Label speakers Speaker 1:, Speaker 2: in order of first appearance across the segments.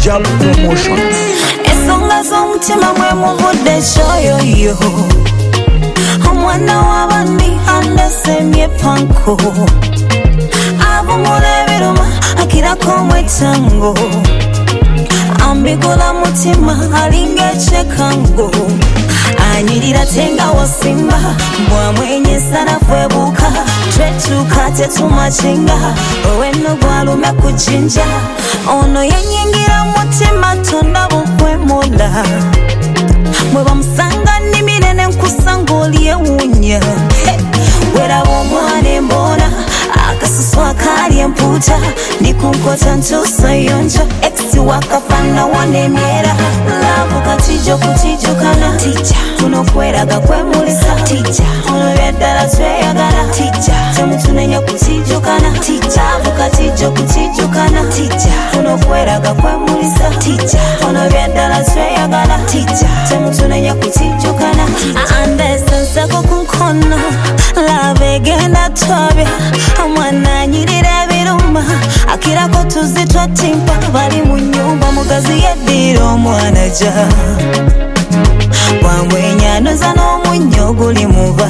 Speaker 1: Jab Promotions.
Speaker 2: Esonga z'omutima mwe muvudde ekyoyoyo omwana w'abandi andesemye panko avumula ebiruma akirako omwetango ambigula mutima alinga ekyekango anyirira tenga wasimba bwamwenyesa nafwebuka twetuka tetumakinga oweno gwalume kujinja ono yenyingira mutima tonda bukwemula mwe bamusanga nimire nenkusanga oli ewunya weraba omwana embona akasusu akali empuuta ndikunkota ntusayonja exi wakafana wanemyera laavu katijo kutijukana tija kuno kweraga kwemulisa tija ono byaddala tweyagala tija temutunenya kutijukana tija laavu katijo kutijukana tija kuno kweraga kwemulisa tija ono byaddala tweyagala tija temutunenya kutijukana andesenseko kunkono laavu egenda tobya omwana anyirira ebiruma akirako tuzitwa timpa bali mu nyumba mugazi yeddira omwana ja wamwenyanoza n'omunyo guli muba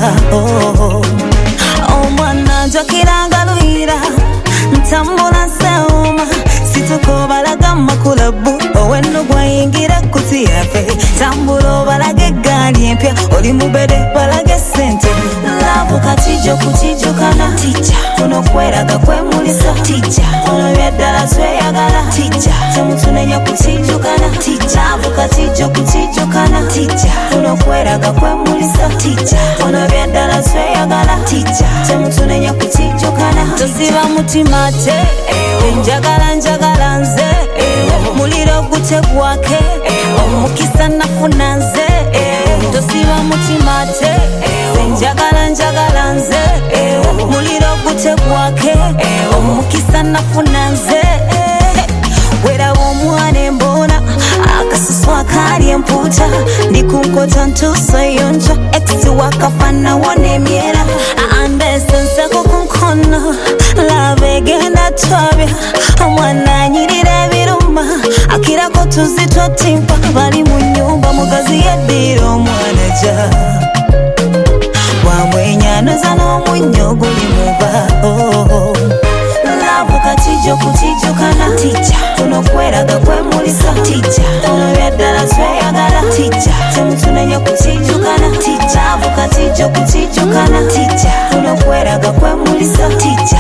Speaker 2: omwana njakiranga luyira ntambula nsewuma situko balaga makulabu oweno gwayingira kuti yafe tambula obalaga eggaali empya oli mubede balaga sente laavu katijo kutijukana tija kuno kweraga kwemulisa tija ono byaddala tweyagala tija temutunenya kutijukana tija laavu katijo kutijukana tija kuno kweraga kwemulisa tija ono byaddala tweyagala tija temutunenya kutijukana tosiba mutima te njagala nze muliro gutegwake omukisa nafuna nze tosiba mutima te njagala nze muliro gutegwake omukisa nafuna nze weraba omwana embona akasusu akali empuuta ndikunkota ntusayonja exi wakafana wanemyera andesenseko kunkono laavu egenda twabya omwana anyirira ebiruma akirako tuzitwa timpa bali mu nyumba mugazi yeddira omwana ja wamwenyanoza n'omunyo guli muba laavu katijo kutijukana tija kuno kweraga kwemulisa tija ono byaddala tweyagala tija temutunenya kutijukana tija laavu katijo kutijukana tija kuno kweraga kwemulisa tija